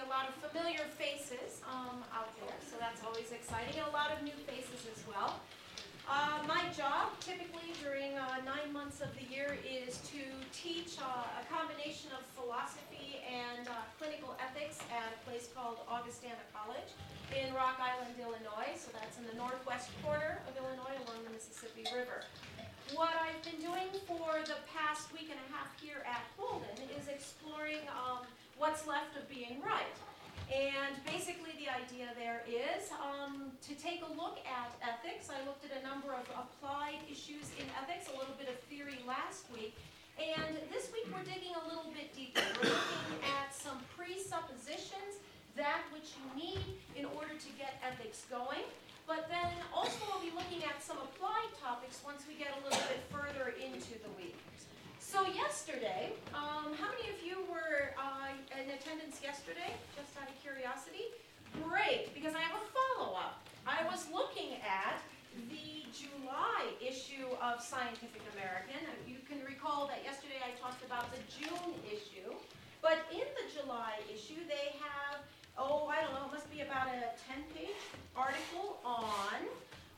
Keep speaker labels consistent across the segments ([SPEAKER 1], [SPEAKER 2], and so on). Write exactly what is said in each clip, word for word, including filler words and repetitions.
[SPEAKER 1] a lot of familiar faces um, out there, so that's always exciting, and a lot of new faces as well. Uh, my job, typically during uh, nine months of the year, is to teach uh, a combination of philosophy and uh, clinical ethics at a place called Augustana College in Rock Island, Illinois. So that's in the northwest corner of Illinois along the Mississippi River. What I've been doing for the past week and a half here at Holden is exploring um, what's left of being right. And basically the idea there is um, to take a look at ethics. I looked at a number of applied issues in ethics, a little bit of theory last week. And this week we're digging a little bit deeper. We're looking at some presuppositions, that which you need in order to get ethics going. But then also we'll be looking at some applied topics once we get a little bit further into the week. So yesterday, um, how many of you were uh, in attendance yesterday, just out of curiosity? Great, because I have a follow-up. I was looking at the July issue of Scientific American. You can recall that yesterday I talked about the June issue. But in the July issue, they have, oh, I don't know, it must be about a ten-page article on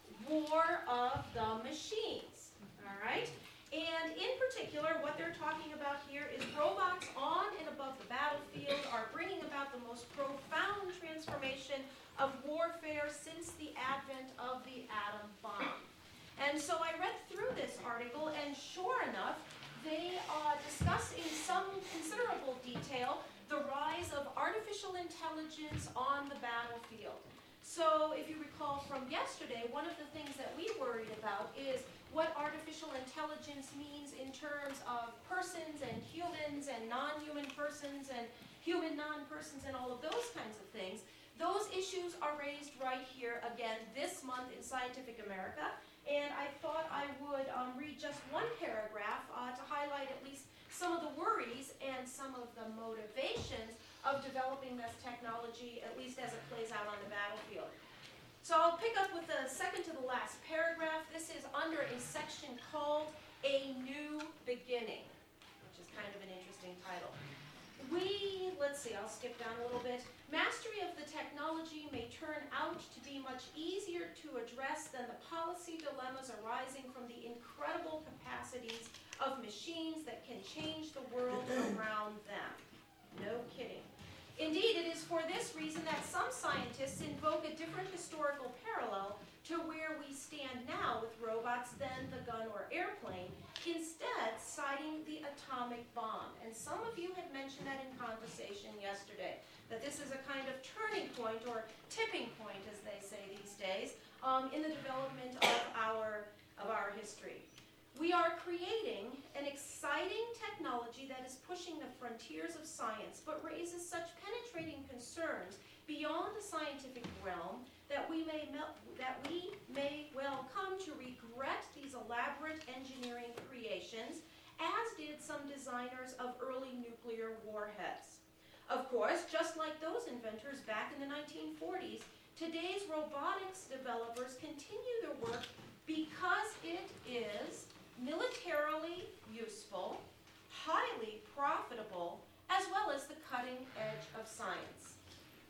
[SPEAKER 1] War of the Machines, all right? And in particular, what they're talking about here is robots on and above the battlefield are bringing about the most profound transformation of warfare since the advent of the atom bomb. And so I read through this article, and sure enough, they uh, discuss in some considerable detail the rise of artificial intelligence on the battlefield. So if you recall from yesterday, one of the things that we worried about is what artificial intelligence means in terms of persons and humans and non-human persons and human non-persons and all of those kinds of things. Those issues are raised right here again this month in Scientific America. And I thought I would um, read just one paragraph uh, to highlight at least some of the worries and some of the motivations of developing this technology, at least as it plays out on the battlefield. So I'll pick up with the second to the last paragraph. This is under a section called A New Beginning, which is kind of an interesting title. We, let's see, I'll skip down a little bit. Mastery of the technology may turn out to be much easier to address than the policy dilemmas arising from the incredible capacities of machines that can change the world around them. No kidding. Indeed, it is for this reason that some scientists invoke a different historical parallel to where we stand now with robots than the gun or airplane, instead citing the atomic bomb. And some of you had mentioned that in conversation yesterday, that this is a kind of turning point or tipping point, as they say these days, um, in the development of our, of our history. We are creating an exciting technology that is pushing the frontiers of science, but raises such penetrating concerns beyond the scientific realm that we may that we may well come to regret these elaborate engineering creations, as did some designers of early nuclear warheads. Of course, just like those inventors back in the nineteen forties, today's robotics developers continue their work because it is militarily useful, highly profitable, as well as the cutting edge of science.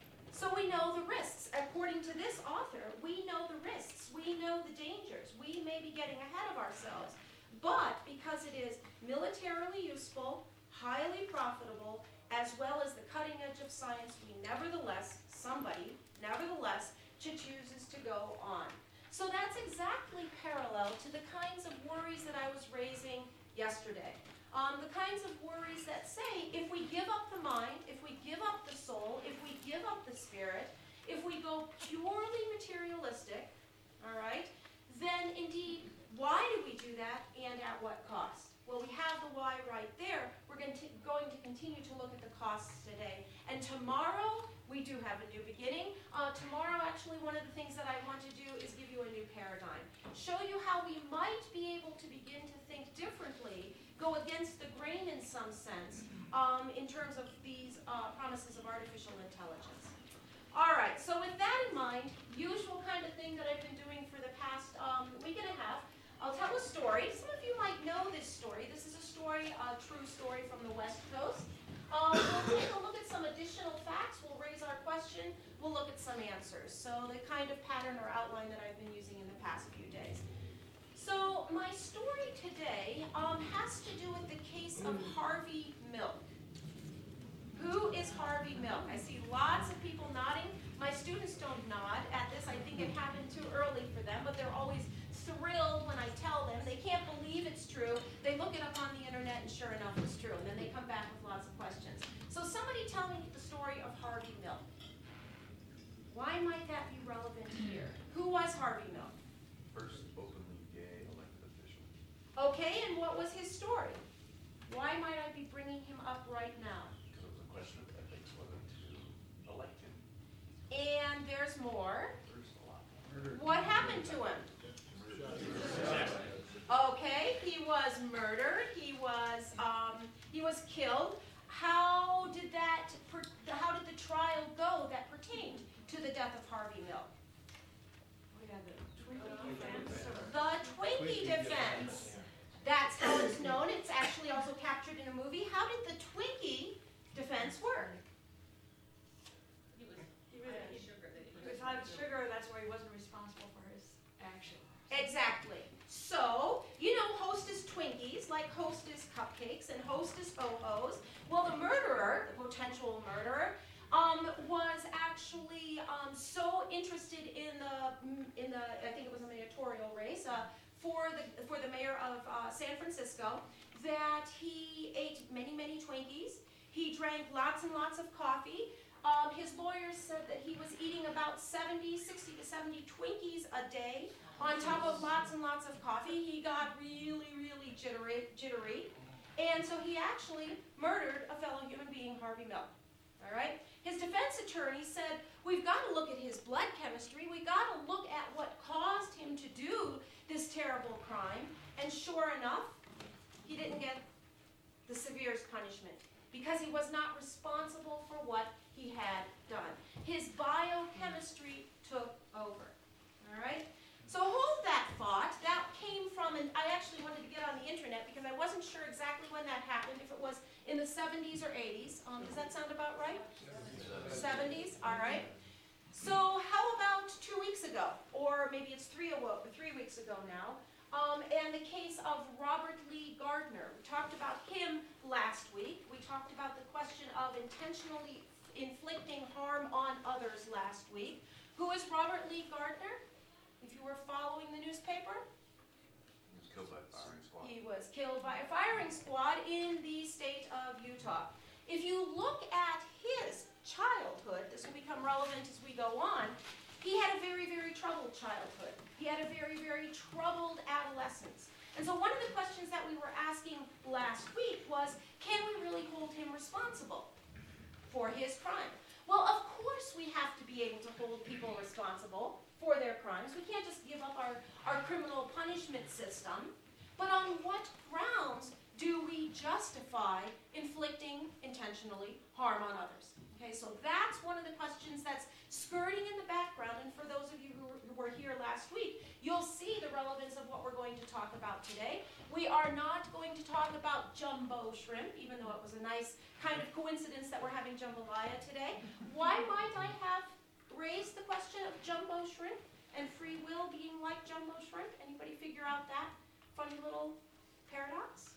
[SPEAKER 1] So we know the risks. According to this author, we know the risks. We know the dangers. We may be getting ahead of ourselves. But because it is militarily useful, highly profitable, as well as the cutting edge of science, we nevertheless, somebody, nevertheless, chooses to go on. So that's exactly parallel to the kinds of worries that I was raising yesterday. Um, the kinds of worries that say if we give up the mind, if we give up the soul, if we give up the spirit, if we go purely materialistic, all right, then indeed, why do we do that and at what cost? Well, we have the why right there. We're going to, going to continue to look at the costs today. And tomorrow, we do have a new beginning. Uh, tomorrow, actually, one of the things that I want to do is give you a new paradigm. Show you how we might be able to begin to think differently, go against the grain in some sense, um, in terms of these uh, promises of artificial intelligence. All right, so with that in mind, usual kind of thing that I've been doing for the past um, week and a half, I'll tell a story. Some of you might know this story. This is a story, a true story from the West Coast. Um, we'll take a look at some additional facts. We'll raise some answers. So the kind of pattern or outline that I've been using in the past few days. So my story today um, has to do with the case of Harvey Milk. Who is Harvey Milk? I see lots of people nodding. My students don't nod at this. I think it happened too early for them, but they're always thrilled when I tell them. They can't believe it's true. They look it up on the internet, and sure enough, it's true. And then they come back with lots of questions. So somebody tell me the story of Harvey Milk. Why might that be relevant here? Who was Harvey Milk?
[SPEAKER 2] First openly gay elected official.
[SPEAKER 1] Okay, and what was his story? Why might I be bringing him up right now?
[SPEAKER 2] Because it was a question of ethics whether to elect him.
[SPEAKER 1] And there's more.
[SPEAKER 2] There's a lot.
[SPEAKER 1] What happened to him? Okay, he was murdered. He was um, he was killed. How did that? Per, how did the trial go that pertained to the death of Harvey Milk? The Twinkie defense. That's how it's known. It's actually also captured in a movie. How did the Twinkie defense work?
[SPEAKER 3] He was, he was high sugar. That he
[SPEAKER 4] He was high sugar, that's why he wasn't responsible for his actions.
[SPEAKER 1] Exactly. So, you know Hostess Twinkies, like Hostess Cupcakes and Hostess Ho-Hos. Well, the murderer, the potential murderer, um, was actually um, so interested in the, in the, I think it was a mayoral race, uh, for the for the mayor of uh, San Francisco, that he ate many, many Twinkies. He drank lots and lots of coffee. Um, his lawyers said that he was eating about seventy, sixty to seventy Twinkies a day on top of lots and lots of coffee. He got really, really jittery, jittery. And so he actually murdered a fellow human being, Harvey Milk. All right? His defense attorney said, we've got to look at his blood chemistry. We've got to look at what caused him to do this terrible crime. And sure enough, he didn't get the severest punishment because he was not responsible for what he had done. His biochemistry took over. All right? So hold that thought. That came from, and I actually wanted to get on the internet because I wasn't sure exactly when that happened, if it was in the seventies or eighties. Um, does that sound about right? seventies, all right. So how about two weeks ago, or maybe it's three, three weeks ago now, um, and the case of Robert Lee Gardner. We talked about him last week. We talked about the question of intentionally inflicting harm on others last week. Who is Robert Lee Gardner? If you were following the newspaper?
[SPEAKER 2] He was killed by a firing squad.
[SPEAKER 1] He was killed by a firing squad in the state of Utah. If you look at his childhood, this will become relevant as we go on, he had a very, very troubled childhood. He had a very, very troubled adolescence. And so one of the questions that we were asking last week was, can we really hold him responsible for his crime? Well, of course we have to be able to hold people responsible for their crimes. We can't just give up our, our criminal punishment system. But on what grounds do we justify inflicting intentionally harm on others? Okay, so that's one of the questions that's skirting in the background. And for those of you who were, who were here last week, you'll see the relevance of what we're going to talk about today. We are not going to talk about jumbo shrimp, even though it was a nice kind of coincidence that we're having jambalaya today. Why might I have raised the question of jumbo shrimp and free will being like jumbo shrimp? Anybody figure out that funny little paradox?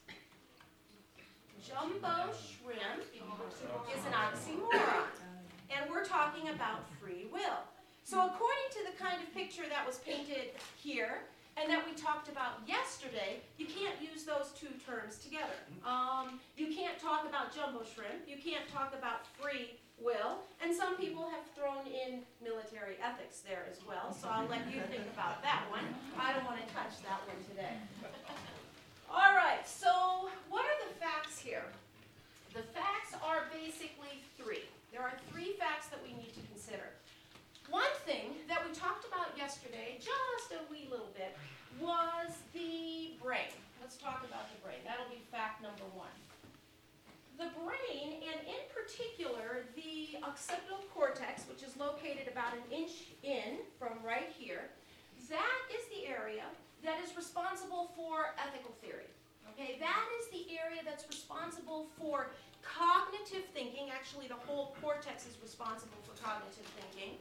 [SPEAKER 1] Jumbo shrimp is an oxymoron, and we're talking about free will. So according to the kind of picture that was painted here, and that we talked about yesterday, you can't use those two terms together. Um, you can't talk about jumbo shrimp, you can't talk about free will, and some people have thrown in military ethics there as well, so I'll let you think about that one. I don't want to touch that one today. All right, so what are the facts here? The facts are basically three. There are three facts that we need to consider. One thing that we talked about yesterday, just a wee little bit, was the brain. Let's talk about the brain. That'll be fact number one. The brain, and in particular, the occipital cortex, which is located about an inch in from right here, that is the area that is responsible for ethical theory. Okay, that is the area that's responsible for cognitive thinking. Actually, the whole cortex is responsible for cognitive thinking. All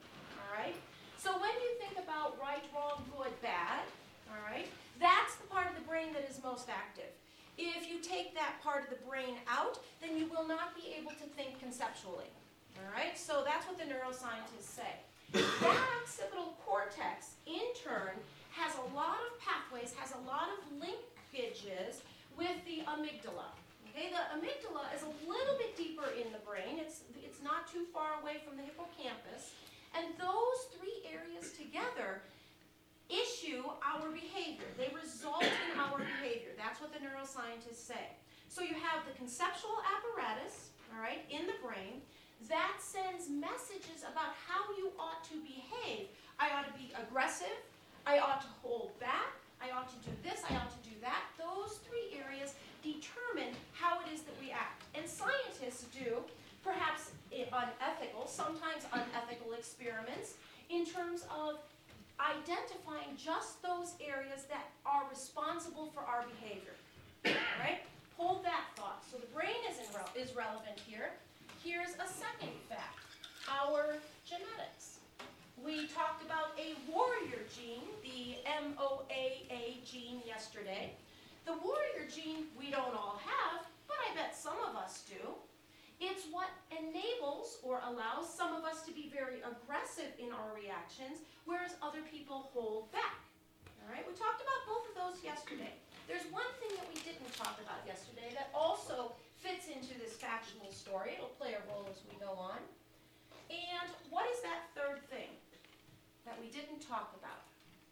[SPEAKER 1] all right? So when you think about right, wrong, good, bad, all right, that's the part of the brain that is most active. If you take that part of the brain out, then you will not be able to think conceptually, all right? So that's what the neuroscientists say. That occipital cortex, in turn, has a lot of pathways, has a lot of linkages with the amygdala. Okay, the amygdala is a little bit deeper in the brain. It's, it's not too far away from the hippocampus. And those three areas together issue our behavior. They result in our behavior. That's what the neuroscientists say. So you have the conceptual apparatus, all right, in the brain that sends messages about how you ought to behave. I ought to be aggressive. I ought to hold back. I ought to do this. I ought to do that. Those three areas determine how it is that we act. And scientists do, perhaps unethical, sometimes unethical experiments in terms of identifying just those areas that are responsible for our behavior. All right? Hold that thought. So the brain is, in, is relevant here. Here's a second fact, our genetics. We talked about a warrior gene, the M O A A gene yesterday. The warrior gene we don't all have, but I bet some of us do. It's what enables or allows some of us to be very aggressive in our reactions, whereas other people hold back. All right, we talked about both of those yesterday. There's one thing that we didn't talk about yesterday that also fits into this factual story. It'll play a role as we go on. And what is that third thing that we didn't talk about?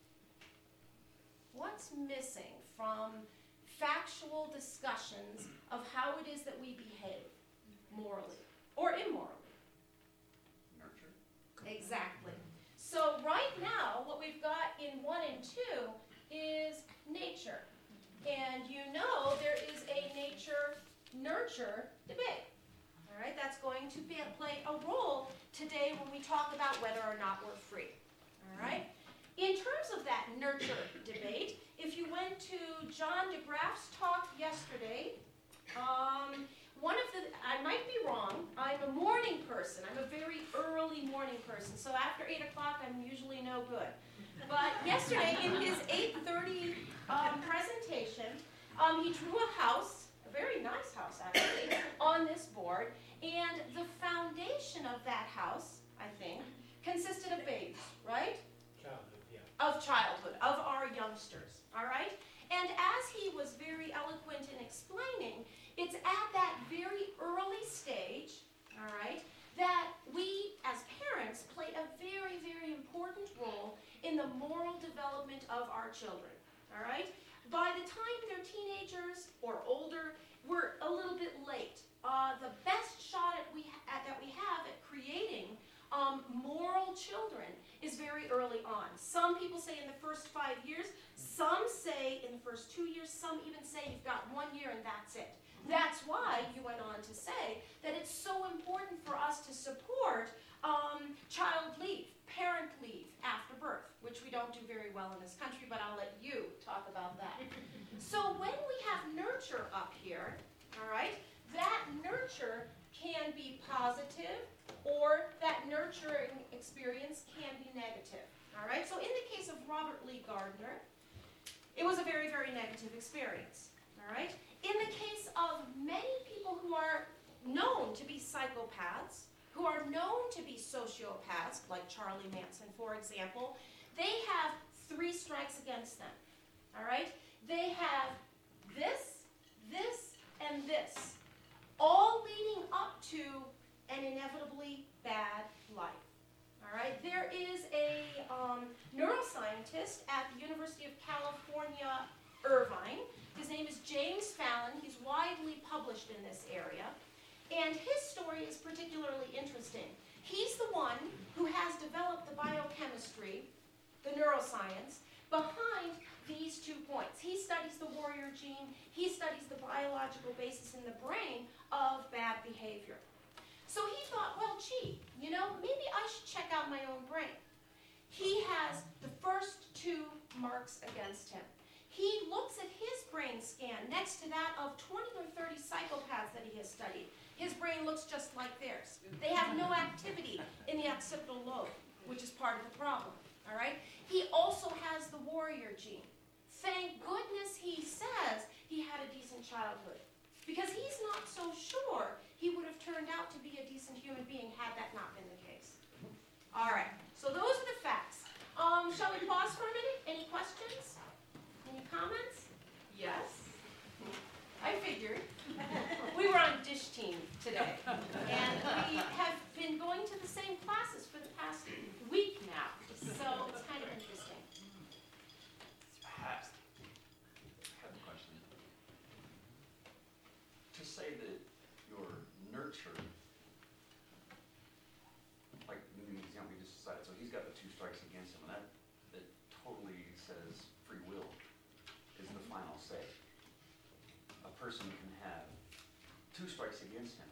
[SPEAKER 1] What's missing from factual discussions of how it is that we behave morally or immorally?
[SPEAKER 2] Nurture.
[SPEAKER 1] Exactly. So right now, what we've got in one and two is nature. And you know there is a nature-nurture debate. All right, that's going to be, play a role today when we talk about whether or not we're free. All right? In terms of that nurture debate, if you went to John DeGraff's talk yesterday, um, one of the, I might be wrong, I'm a morning person. I'm a very early morning person. So after eight o'clock, I'm usually no good. But yesterday, in his eight thirty um, presentation, um, he drew a house, a very nice house actually, on this board. And the foundation of that house, I think, consisted of babes, right?
[SPEAKER 5] Childhood, yeah.
[SPEAKER 1] Of childhood, of our youngsters, all right? And as he was very eloquent in explaining, it's at that very early stage, all right, that we as parents play a very, very important role in the moral development of our children, all right? By the time they're teenagers or older, we're a little bit late. Uh, the best shot at we ha- at, that we have at creating um, moral children is very early on. Some people say in the first five years, some say in the first two years, some even say you've got one year and that's it. That's why you went on to say that it's so important for us to support um, child leave, parent leave after birth, which we don't do very well in this country, but I'll let you talk about that. So when we have nurture up here, all right, that nurture can be positive or that nurturing experience can be negative, all right? So in the case of Robert Lee Gardner, it was a very, very negative experience, all right? In the case of many people who are known to be psychopaths, who are known to be sociopaths, like Charlie Manson, for example, they have three strikes against them, all right? They have this, this, and this, all leading up to an inevitably bad life, all right? There is a um, neuroscientist at the University of California, Irvine. His name is James Fallon. He's widely published in this area. And his story is particularly interesting. He's the one who has developed the biochemistry, the neuroscience, behind these two points. He studies the warrior gene. He studies the biological basis in the brain of bad behavior. So he thought, well, gee, you know, maybe I should check out my own brain. He has the first two marks against him. He looks at his brain scan next to that of twenty or thirty psychopaths that he has studied. His brain looks just like theirs. They have no activity in the occipital lobe. which is part of the problem, all right? He also has the warrior gene. Thank goodness he says he had a decent childhood, because he's not so sure he would have turned out to be a decent human being had that not been the case. All right, so those are the facts. Um, shall we pause for a minute? Any questions? Any comments? Yes? I figured. We were on dish team today, and we have been going to the same classes for the past week now, so it's kind of interesting.
[SPEAKER 2] I have a question. To say that you're nurtured, like in the example we just decided, so he's got the two strikes against him, and that, that totally says free will is the final say. A person can have two strikes against him,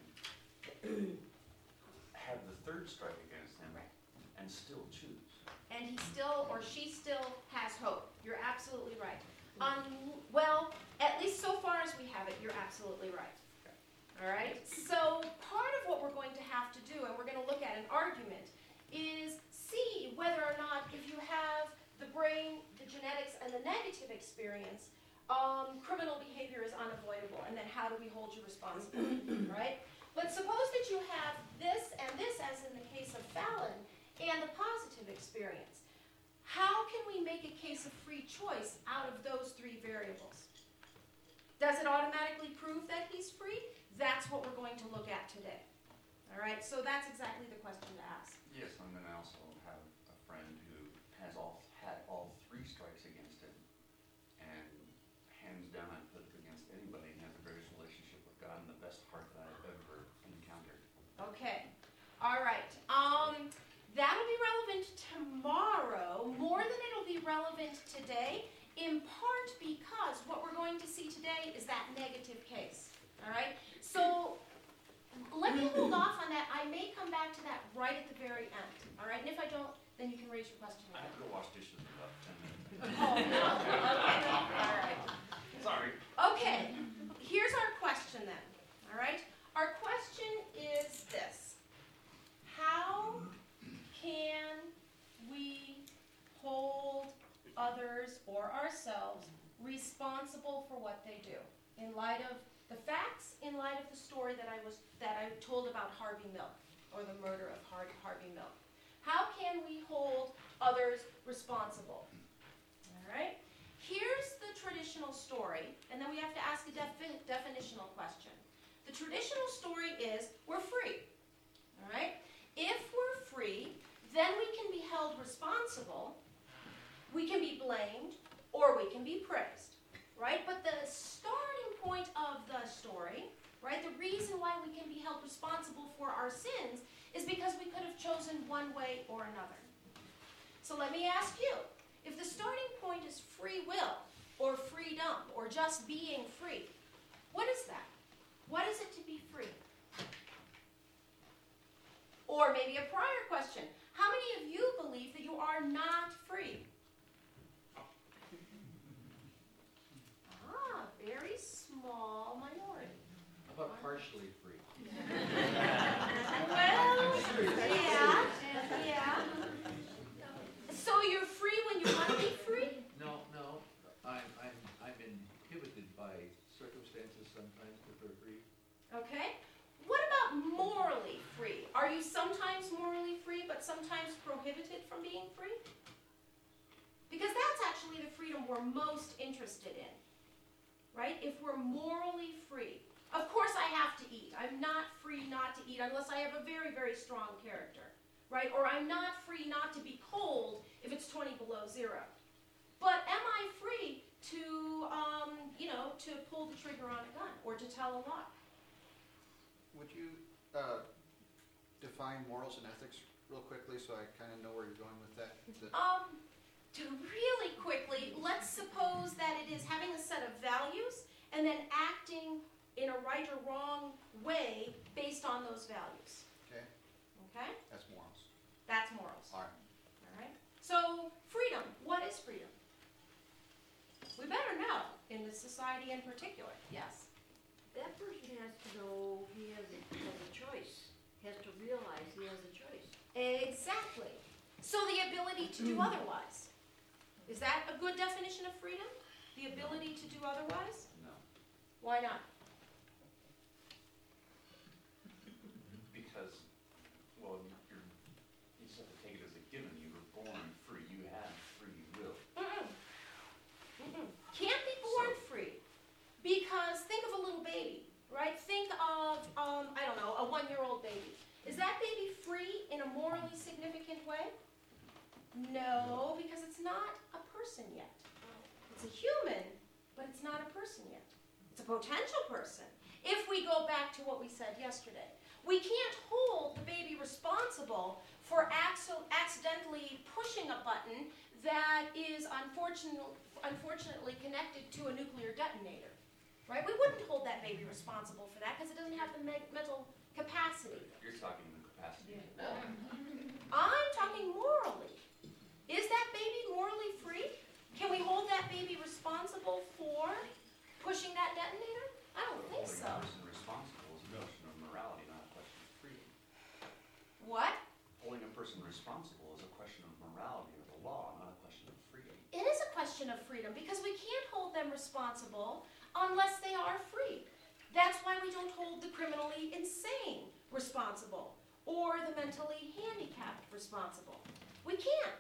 [SPEAKER 2] have the third strike against him,
[SPEAKER 1] Right.
[SPEAKER 2] and still choose.
[SPEAKER 1] And he still, or she still has hope. You're absolutely right. Um, well, at least so far as we have it, you're absolutely right. All right? So part of what we're going to have to do, and we're going to look at an argument, is see whether or not if you have the brain, the genetics, and the negative experience, um, criminal behavior is unavoidable, and then how do we hold you responsible, right? But suppose that you have this and this, as in the case of Fallon, and the positive experience. How can we make a case of free choice out of those three variables? Does it automatically prove that he's free? That's what we're going to look at today. All right, so that's exactly the question to ask.
[SPEAKER 2] Yes, and then I also have a friend who has all, had all three strikes against him, and hands down I'd put it against anybody, and has the greatest relationship with God and the best heart that I've ever encountered.
[SPEAKER 1] Okay, all right. Um, that'll be relevant tomorrow more than it'll be relevant today, in part because what we're going to see today is that negative case. All right, so let me hold off on that. I may come back to that right at the very end. All right, and if I don't, then you can raise your question.
[SPEAKER 2] I have to go wash dishes in about ten minutes.
[SPEAKER 1] Oh, no. Okay, all right.
[SPEAKER 2] Sorry.
[SPEAKER 1] Okay, here's our question then, all right? Our question is this. How can we hold others or ourselves responsible for what they do in light of the facts, in light of the story that I was that I told about Harvey Milk, or the murder of Har- Harvey Milk? How can we hold others responsible? All right? Here's the traditional story, and then we have to ask a defi- definitional question. The traditional story is we're free. All right? If we're free, then we can be held responsible, we can be blamed, or we can be praised. Right? But the starting point of the story, right, the reason why we can be held responsible for our sins is because we could have chosen one way or another. So let me ask you, if the starting point is free will, or freedom, or just being free, what is that? What is it to be free? Or maybe a prior question, how many of you believe that you are not free? Ah, very small minority.
[SPEAKER 5] How about partially free?
[SPEAKER 1] Well, yeah, yeah. So you're free when you want to be free?
[SPEAKER 5] No, no, I'm, I'm, I'm inhibited by circumstances sometimes that are free.
[SPEAKER 1] Okay. What about morally free? Are you sometimes morally free, but sometimes prohibited from being free? Because that's actually the freedom we're most interested in, right? If we're morally free. Of course I have to eat. I'm not free not to eat unless I have a very, very strong character, right? Or I'm not free not to be cold if it's twenty below zero. But am I free to, um, you know, to pull the trigger on a gun or to tell a lie?
[SPEAKER 6] Would you uh, define morals and ethics real quickly so I kind of know where you're going with that? The-
[SPEAKER 1] Um, to really quickly, let's suppose that it is having a set of values and then acting in a right or wrong way based on those values.
[SPEAKER 6] Okay,
[SPEAKER 1] Okay?
[SPEAKER 6] that's morals.
[SPEAKER 1] That's morals.
[SPEAKER 6] All right.
[SPEAKER 1] All right? So, freedom. What is freedom? We better know in this society in particular. Yes?
[SPEAKER 7] That person has to know he has a, has a choice, has to realize he has a choice.
[SPEAKER 1] Exactly. So the ability to do otherwise. Is that a good definition of freedom? The ability to do otherwise?
[SPEAKER 2] No,
[SPEAKER 1] Why not?
[SPEAKER 2] because, well, you're, you just have to take it as a given. You were born free. You have free will.
[SPEAKER 1] Mm-mm. Mm-mm. Can't be born free. Because think of a little baby, right? Think of, um, I don't know, a one-year-old baby. Is that baby free in a morally significant way? No, because it's not a person yet. It's a human, but it's not a person yet. It's a potential person. If we go back to what we said yesterday, we can't hold the baby responsible for acci- accidentally pushing a button that is unfortunately, unfortunately connected to a nuclear detonator, right? We wouldn't hold that baby responsible for that because it doesn't have the me- mental capacity.
[SPEAKER 2] You're talking the capacity.
[SPEAKER 1] I'm talking morally. Is that baby morally free? Can we hold that baby responsible for pushing that detonator? I don't think
[SPEAKER 2] Holding
[SPEAKER 1] so.
[SPEAKER 2] a person responsible is a question of morality, not a question of freedom.
[SPEAKER 1] What?
[SPEAKER 2] Holding a person responsible is a question of morality or the law, not a question of freedom.
[SPEAKER 1] It is a question of freedom because we can't hold them responsible unless they are free. That's why we don't hold the criminally insane responsible or the mentally handicapped responsible. We can't.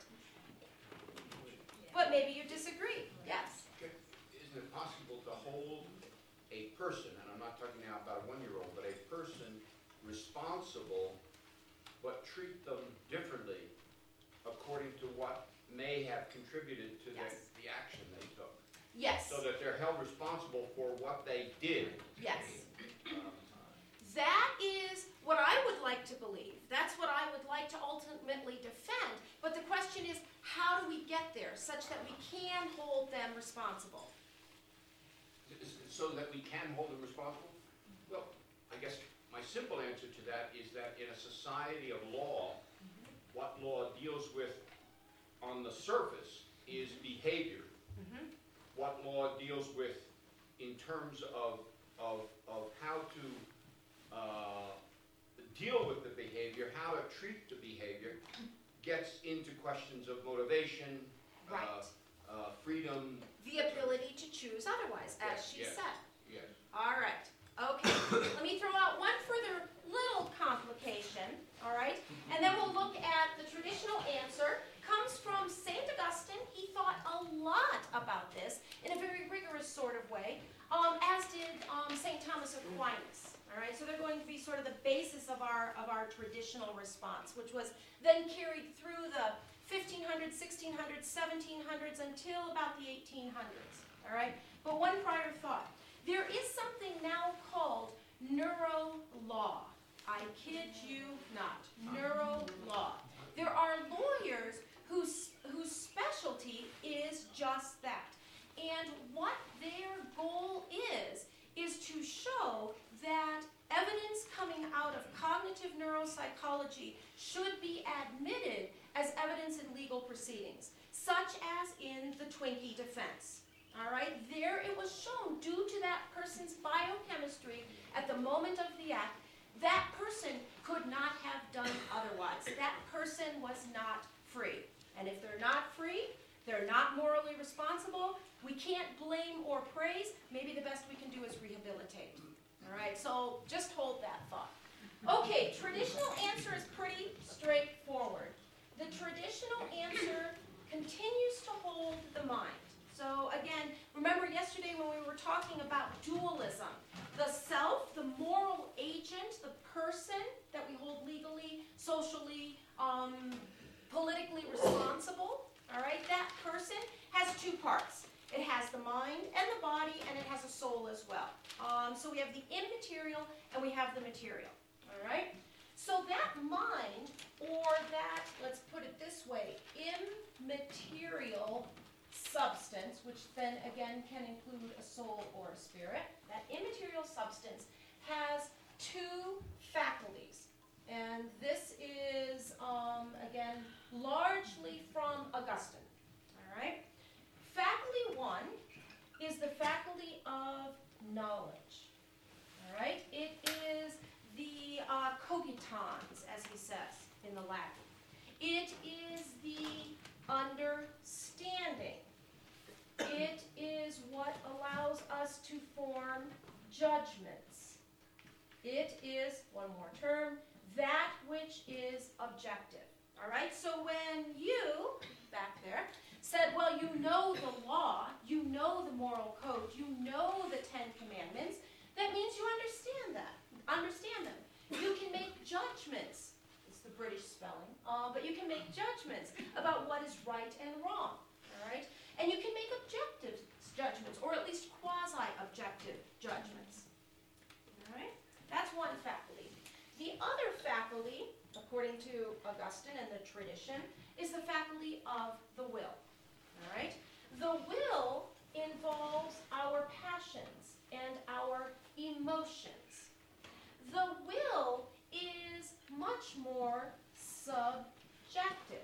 [SPEAKER 1] But maybe you disagree. Yes.
[SPEAKER 8] Isn't it possible to hold a person, and I'm not talking now about a one-year-old, but a person responsible, but treat them differently according to what may have contributed to the,
[SPEAKER 1] Yes.
[SPEAKER 8] the action they took?
[SPEAKER 1] Yes.
[SPEAKER 8] So that they're held responsible for what they did.
[SPEAKER 1] Yes.
[SPEAKER 8] Um,
[SPEAKER 1] That is what I would like to believe. That's what I would like to ultimately defend. But the question is, how do we get there such that we can hold them responsible?
[SPEAKER 8] So that we can hold them responsible? Well, I guess my simple answer to that is that in a society of law, what law deals with on the surface is behavior.
[SPEAKER 1] Mm-hmm.
[SPEAKER 8] What law deals with in terms of, of, of how to uh, deal with the behavior, how to treat the behavior, gets into questions of motivation,
[SPEAKER 1] Right.
[SPEAKER 8] uh, uh, freedom.
[SPEAKER 1] The ability to choose otherwise, as
[SPEAKER 8] Yes,
[SPEAKER 1] she
[SPEAKER 8] yes.
[SPEAKER 1] said.
[SPEAKER 8] Yes.
[SPEAKER 1] All right. Okay. Let me throw out one further little complication. All right. And then we'll look at the traditional answer. Comes from Saint Augustine. He thought a lot about this in a very rigorous sort of way, um, as did um, Saint Thomas Aquinas. All right. So they're going to be sort of the basis of our of our traditional response, which was then carried through the fifteen hundreds, sixteen hundreds, seventeen hundreds until about the eighteen hundreds. All right. But one prior thought. There is something now called neuro-law. I kid you not. Neuro-law. There are lawyers whose, whose specialty is just that. And what their goal is, is to show that evidence coming out of cognitive neuropsychology should be admitted as evidence in legal proceedings, such as in the Twinkie defense. All right, there it was shown, due to that person's biochemistry at the moment of the act, that person could not have done otherwise. That person was not free. And if they're not free, they're not morally responsible, we can't blame or praise. Maybe the best we can do is rehabilitate. All right, so just hold that thought. Okay, traditional answer is pretty straightforward. The traditional answer continues to hold the mind. So again, remember yesterday when we were talking about dualism, the self, the moral agent, the person that we hold legally, socially, um, politically responsible, all right, that person has two parts. It has the mind and the body, and it has a soul as well. Um, so we have the immaterial and we have the material, all right? So that mind, or that, let's put it this way, immaterial substance, which then again can include a soul or a spirit, that immaterial substance has two faculties. And this is, um, again, largely from Augustine, all right? Faculty one is the faculty of knowledge, all right? It is the uh, cogitans, as he says in the Latin. It is the understanding. It is what allows us to form judgments. It is, one more term, that which is objective. All right, so when you, back there, said, well, you know the law, you know the moral code, you know the Ten Commandments, that means you understand that, understand them. You can make judgments, it's the British spelling, uh, but you can make judgments about what is right and wrong, all right? And you can make objective judgments, or at least quasi-objective judgments, all right? That's one faculty. The other faculty, according to Augustine and the tradition, is the faculty of the will, all right? The will involves our passions and our emotions. The will is much more subjective.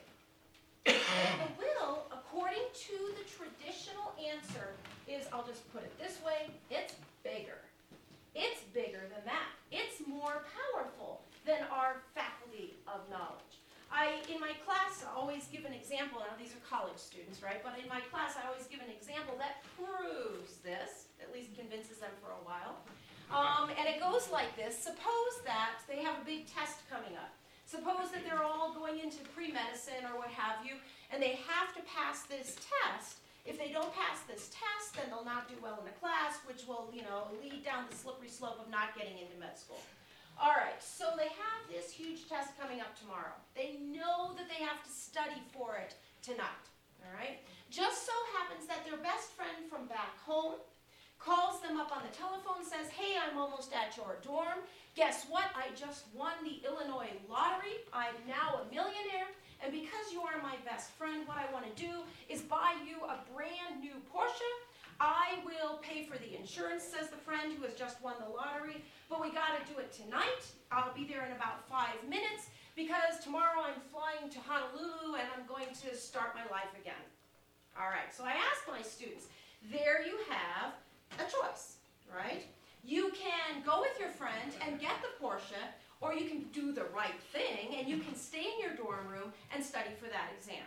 [SPEAKER 1] The will, according to the traditional answer, is, I'll just put it this way, it's bigger. It's bigger than that. It's more powerful than our faculty of knowledge. I, in my class, I always give an example. Now, these are college students, right? But in my class, I always give an example that proves this, at least convinces them for a while. Um, and it goes like this. Suppose that they have a big test coming up. Suppose that they're all going into pre-medicine or what have you, and they have to pass this test. If they don't pass this test, then they'll not do well in the class, which will, you know, lead down the slippery slope of not getting into med school. All right, so they have this huge test coming up tomorrow. They know that they have to study for it tonight, all right? Just so happens that their best friend from back home calls them up on the telephone and says, hey, I'm almost at your dorm. Guess what? I just won the Illinois lottery. I'm now a millionaire. And because you are my best friend, what I want to do is buy you a brand new Porsche. I will pay for the insurance, says the friend who has just won the lottery, but we got to do it tonight. I'll be there in about five minutes because tomorrow I'm flying to Honolulu and I'm going to start my life again. All right, so I asked my students, there you have a choice, right? You can go with your friend and get the Porsche, or you can do the right thing and you can stay in your dorm room and study for that exam.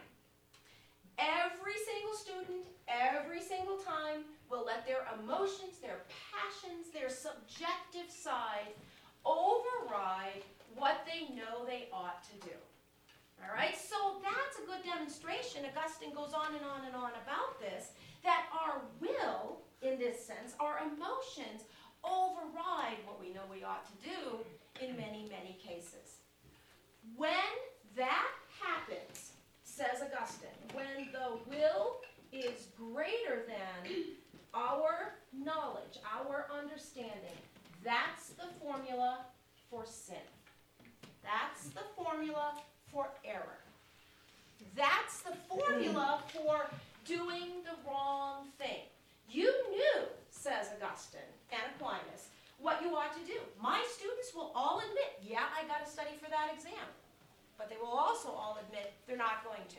[SPEAKER 1] Every single student, every single time, will let their emotions, their passions, their subjective side override what they know they ought to do. All right, so that's a good demonstration. Augustine goes on and on and on about this, that our will, in this sense, our emotions override what we know we ought to do in many, many cases. When that happens, says Augustine, when the will is greater than our knowledge, our understanding, that's the formula for sin. That's the formula for error. That's the formula for doing the wrong thing. You knew, says Augustine and Aquinas, what you ought to do. My students will all admit, yeah, I got to study for that exam. But they will also all admit they're not going to.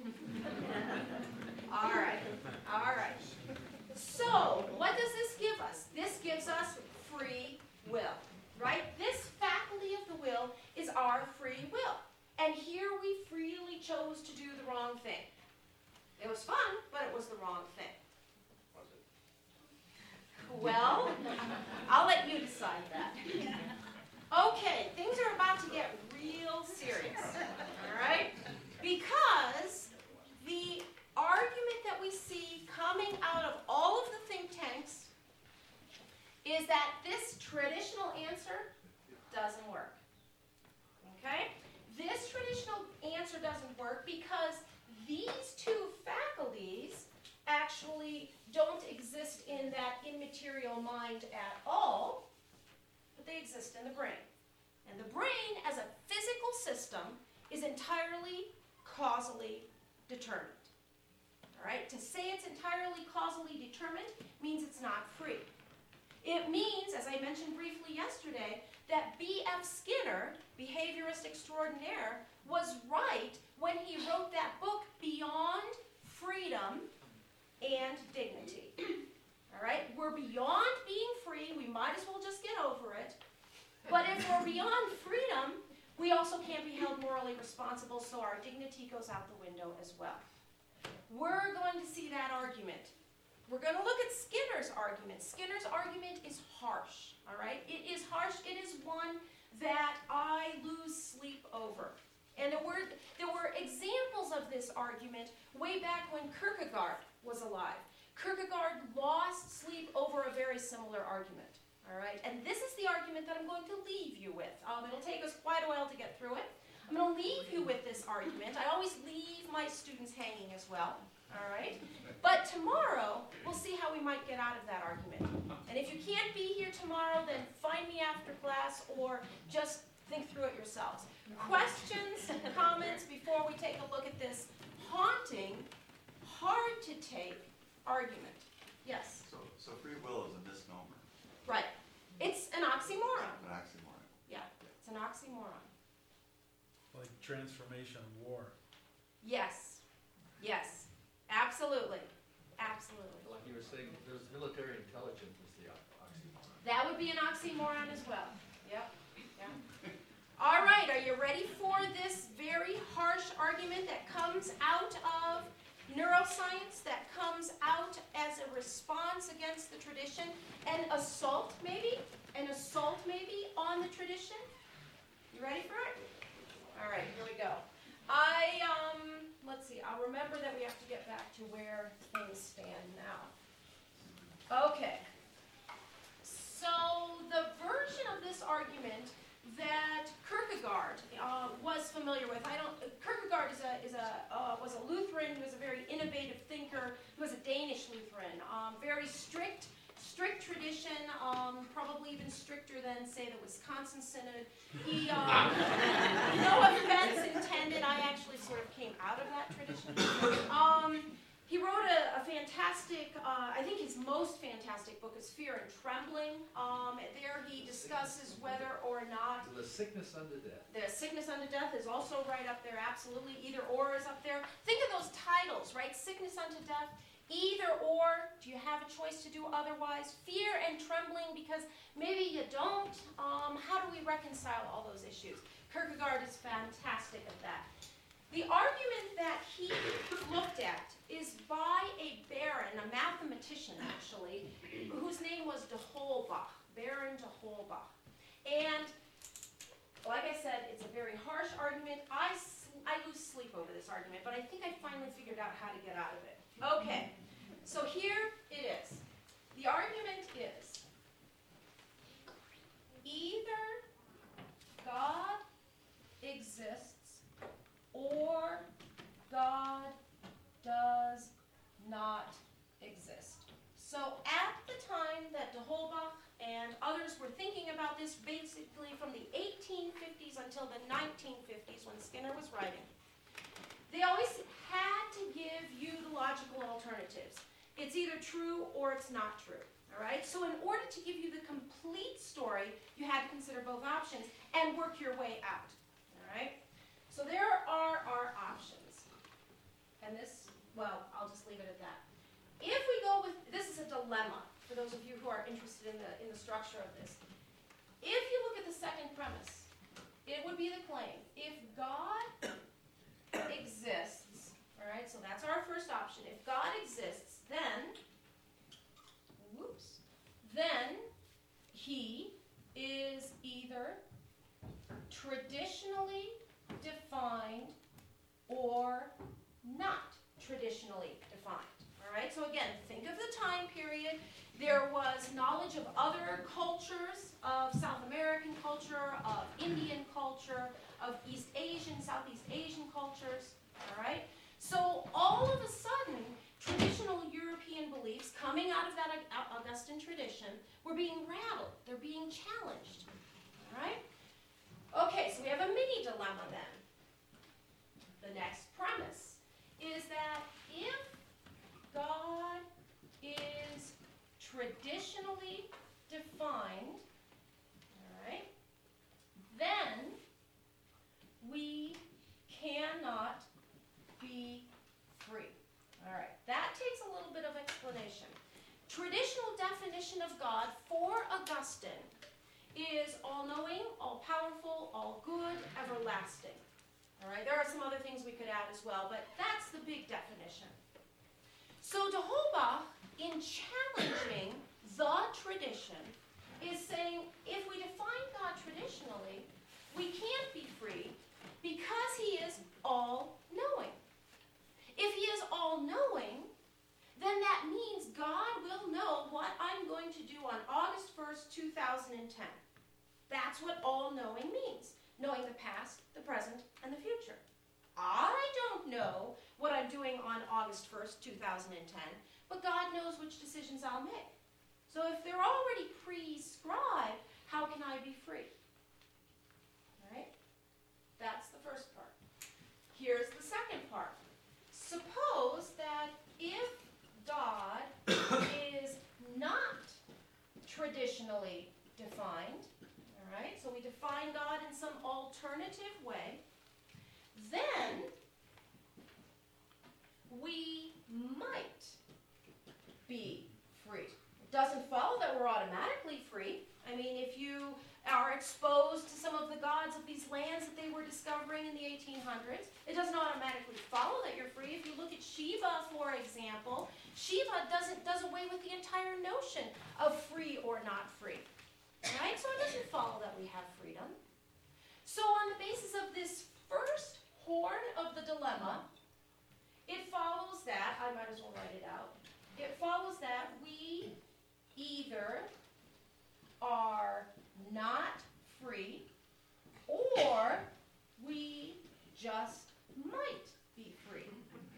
[SPEAKER 1] All right, all right. So, what does this give us? This gives us free will, right? This faculty of the will is our free will. And here we freely chose to do the wrong thing. It was fun, but it was the wrong thing.
[SPEAKER 8] Was it?
[SPEAKER 1] Well, I'll let you decide that. Okay, things are about to get real serious, all right? Because the argument that we see coming out of all of the think tanks is that this traditional answer doesn't work, okay? This traditional answer doesn't work because these two faculties actually don't exist in that immaterial mind at all, but they exist in the brain. And the brain, as a physical system, is entirely causally determined. All right? To say it's entirely causally determined means it's not free. It means, as I mentioned briefly yesterday, that B F Skinner, behaviorist extraordinaire, was right when he wrote that book, Beyond Freedom and Dignity. All right? We're beyond being free. We might as well just get over it. But if we're beyond freedom, we we also can't be held morally responsible, so our dignity goes out the window as well. We're going to see that argument. We're going to look at Skinner's argument. Skinner's argument is harsh, all right? It is harsh. It is one that I lose sleep over. And there were, there were examples of this argument way back when Kierkegaard was alive. Kierkegaard lost sleep over a very similar argument, all right? And this is the argument that I'm going to leave you with. Um, it'll take us quite a while to get through it. I'm going to leave you with this argument. I always leave my students hanging as well, all right? But tomorrow, we'll see how we might get out of that argument. And if you can't be here tomorrow, then find me after class or just think through it yourselves. Questions, comments before we take a look at this haunting, hard to take argument? Yes?
[SPEAKER 9] So, so free will is a misnomer,
[SPEAKER 1] Right. It's an oxymoron.
[SPEAKER 9] an oxymoron.
[SPEAKER 1] Yeah, it's an oxymoron.
[SPEAKER 10] Like transformation of war.
[SPEAKER 1] Yes. Yes. Absolutely. Absolutely.
[SPEAKER 5] Like you were saying, there's military intelligence is the ox- oxymoron.
[SPEAKER 1] That would be an oxymoron as well. Yep. Yep. All right, are you ready for this very harsh argument that comes out of neuroscience, that comes out as a response against the tradition, an assault maybe, an assault maybe on the tradition? You ready for it? All right, here we go. I, um, let's see, I'll remember that we have to get back to where things stand now. Okay. So the version of this argument that Kierkegaard uh, was familiar with, I don't, Kierkegaard is a, is a, uh, was a Lutheran, he was a very innovative thinker, he was a Danish Lutheran, um, very strict, strict tradition, um, probably even stricter than, say, the Wisconsin Synod. He, um, no offense intended, I actually sort of came out of that tradition. Um, he wrote a, a fantastic, uh, I think his most fantastic book is Fear and Trembling. Um, there he discusses whether or not
[SPEAKER 5] The sickness unto death.
[SPEAKER 1] the sickness unto death is also right up there, absolutely. Either or is up there. Think of those titles, right? Sickness unto death, either or. Do you have a choice to do otherwise? Fear and trembling because maybe you don't. Um, how do we reconcile all those issues? Kierkegaard is fantastic at that. The argument that he looked at is by a baron, a mathematician actually, whose name was de Holbach, Baron de Holbach. And like I said, it's a very harsh argument. I, I lose sleep over this argument, but I think I finally figured out how to get out of it. Okay, so here it is. The argument is either God exists or God does not exist. So at the time that de Holbach and others were thinking about this, basically from the eighteen fifties until the nineteen fifties when Skinner was writing, they always had to give you the logical alternatives. It's either true or it's not true, all right? So in order to give you the complete story, you had to consider both options and work your way out, all right? So there are our options. And this, well, I'll just leave it at that. If we go with, this is a dilemma for those of you who are interested in the, in the structure of this. If you look at the second premise, it would be the claim, if God exists, all right, so that's our first option. If God exists, then, whoops, then he is either traditionally defined or not traditionally defined. All right, so again, think of the time period. There was knowledge of other cultures, of South American culture, of Indian culture, of East Asian, Southeast Asian cultures. All right, so all of a sudden, traditional European beliefs coming out of that Augustan tradition were being rattled. They're being challenged. All right. Okay, so we have a mini dilemma then. The next premise is that if God is traditionally defined, all right, then we cannot be free. All right, that takes a little bit of explanation. Traditional definition of God for Augustine is all-knowing, all-powerful, all-good, everlasting. All right, there are some other things we could add as well, but that's the big definition. So Jehovah, in challenging the tradition, is saying if we define God traditionally, we can't be free because he is all-knowing. If he is all-knowing, then that means God will know what I'm going to do on August first, two thousand ten. That's what all-knowing means, knowing the past, the present, and the future. I don't know what I'm doing on August first, two thousand ten, but God knows which decisions I'll make. So if they're already prescribed, how can I be free? All right? That's the first part. Here's the second part. Suppose that if God is not traditionally defined, all right, so we define God in some alternative way, then we might be free. It doesn't follow that we're automatically free. I mean, if you are exposed to some of the gods of these lands that they were discovering in the eighteen hundreds, it doesn't automatically follow that you're free. If you look at Shiva, for example, Shiva doesn't does away with the entire notion of free or not free. Right? So it doesn't follow that we have freedom. So on the basis of this first horn of the dilemma, it follows that, I might as well write it out, it follows that we either are not free or we just might be free.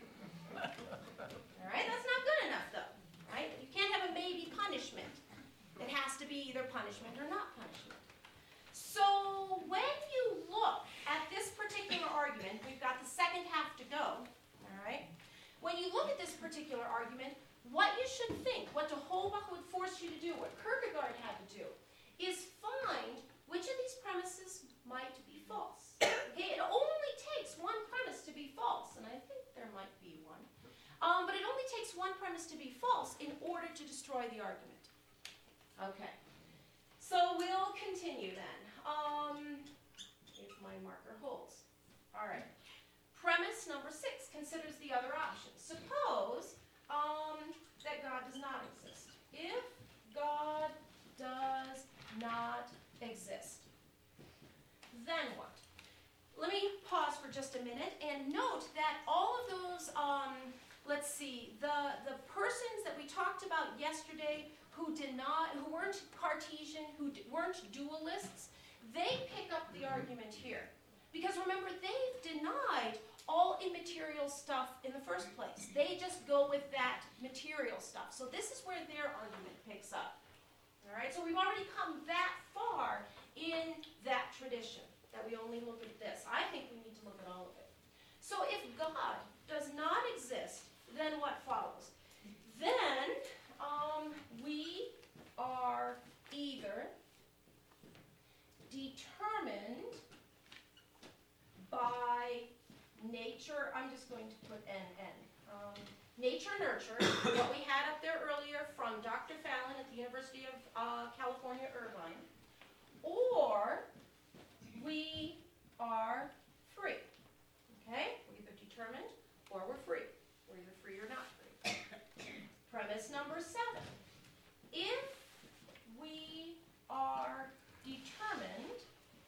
[SPEAKER 1] All right, that's not good enough though, right? You can't have a maybe punishment. It has to be either punishment or not punishment. So when you look at this particular argument, we've got the second half to go, all right? When you look at this particular argument, what you should think, what Jehovah would force you to do, what Kierkegaard had to do, is find which of these premises might be false. Okay, it only takes one premise to be false, and I think there might be one. Um, but it only takes one premise to be false in order to destroy the argument. Okay, so we'll continue then. Um, if my marker holds. All right. Premise number six considers the other options. Suppose um, that God does not exist. If God does not exist, then what? Let me pause for just a minute and note that all of those, um, let's see, the, the persons that we talked about yesterday who did not, who weren't Cartesian, who d- weren't dualists, they pick up the argument here. Because remember, they've denied all immaterial stuff in the first place. They just go with that material stuff. So this is where their argument picks up. All right, so we've already come that far in that tradition, that we only look at this. I think we need to look at all of it. So if God does not exist, then what follows? Then um, we are either determined by nature, I'm just going to put N N. Um, nature nurture, what we had up there earlier from Doctor Fallon at the University of uh, California, Irvine, or we are free. Okay? We're either determined or we're free. We're either free or not free. Premise number seven. If we are determined,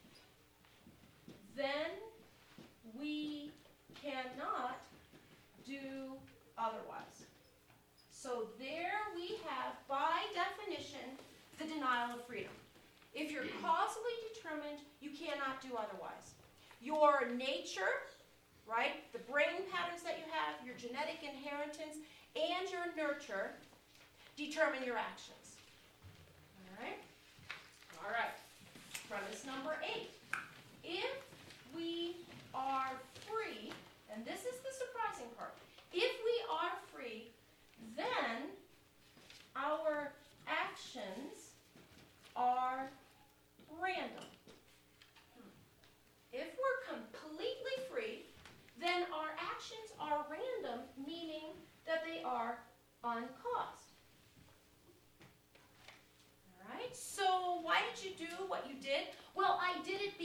[SPEAKER 1] then we cannot do otherwise. So there we have, by definition, the denial of freedom. If you're causally determined, you cannot do otherwise. Your nature, right, the brain patterns that you have, your genetic inheritance, and your nurture determine your actions. All right? All right. Premise number eight. If we are free, and this is the surprising part, if we are free, then our actions are random. If we're completely free, then our actions are random, meaning that they are uncaused. All right, so why did you do what you did? Well, I did it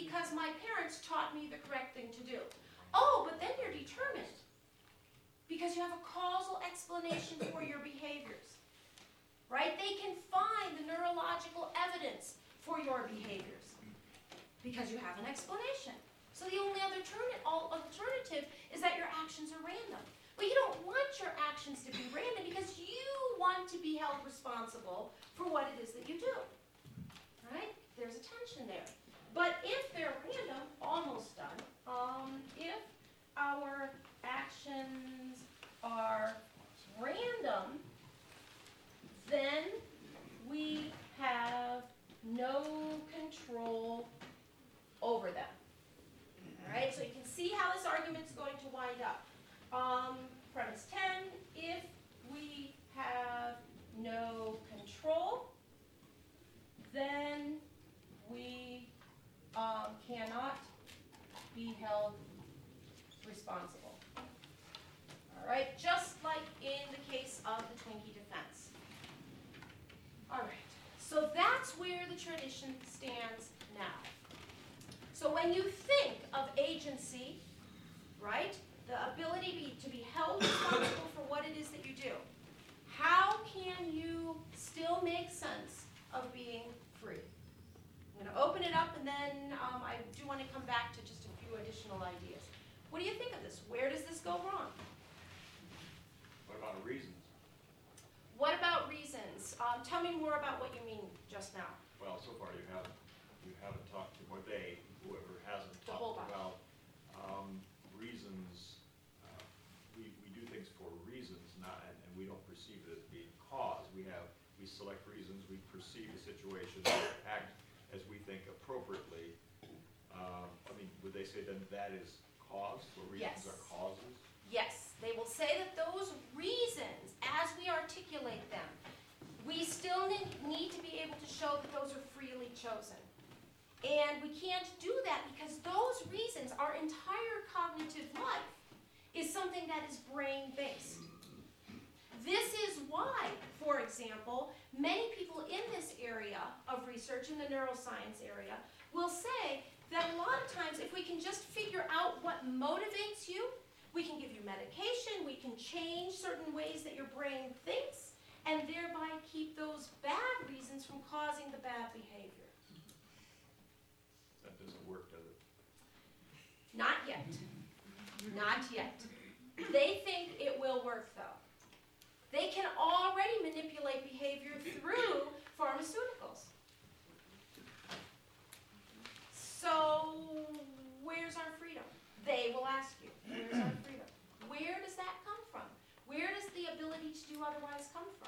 [SPEAKER 1] parents taught me the correct thing to do. Oh, but then you're determined because you have a causal explanation for your behaviors, right? They can find the neurological evidence for your behaviors because you have an explanation. So the only other alternative, alternative is that your actions are random. But you don't want your actions to be random because you want to be held responsible for what it is that you do, right? There's a tension there. But if they're random, almost done, um, if our actions are random, then we have no control over them. All right, so you can see how this argument's going to wind up. Um, premise ten, if we have no control, then we um, cannot be held responsible. All right, just like in the case of the Twinkie defense. All right, so that's where the tradition stands now. So when you think of agency, right, the ability be, to be held responsible for what it is that you do, how can you still make sense of being free? I'm going to open it up, and then um, I do want to come back to just a few additional ideas. What do you think of this? Where does this go wrong?
[SPEAKER 2] What about reasons?
[SPEAKER 1] What about reasons? Um, tell me more about what you mean just now.
[SPEAKER 11] Well, so far you haven't, you haven't talked to, or they, whoever hasn't
[SPEAKER 1] The whole
[SPEAKER 11] talked
[SPEAKER 1] bunch.
[SPEAKER 11] about um, reasons. Uh, we, we do things for reasons, not, and, and we don't perceive it as being cause. We have, we select reasons, we perceive a situation, we act as we think appropriately. Um, I mean, would they say then that is cause, or reasons
[SPEAKER 1] Yes.
[SPEAKER 11] are causes?
[SPEAKER 1] Yes, they will say that those reasons, as we articulate them, we still need, need to be able to show that those are freely chosen. And we can't do that because those reasons, our entire cognitive life, is something that is brain-based. This is why, for example, many people in this area of research, in the neuroscience area, will say that a lot of times if we can just figure out what motivates you, we can give you medication, we can change certain ways that your brain thinks, and thereby keep those bad reasons from causing the bad behavior.
[SPEAKER 11] That doesn't work, does it?
[SPEAKER 1] Not yet. Not yet. They think it will work, though. They can already manipulate behavior through pharmaceuticals. So, where's our freedom? They will ask you, where's our freedom? Where does that come from? Where does the ability to do otherwise come from?